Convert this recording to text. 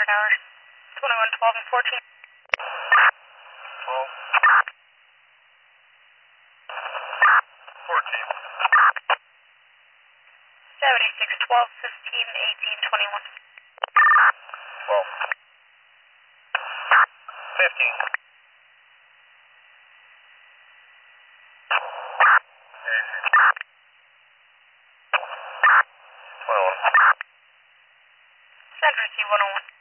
hours. 21, 12, and 14. 12. 14. 76, 12, 15, 18, 21. 12. 15. 18. 21. Send receive 101.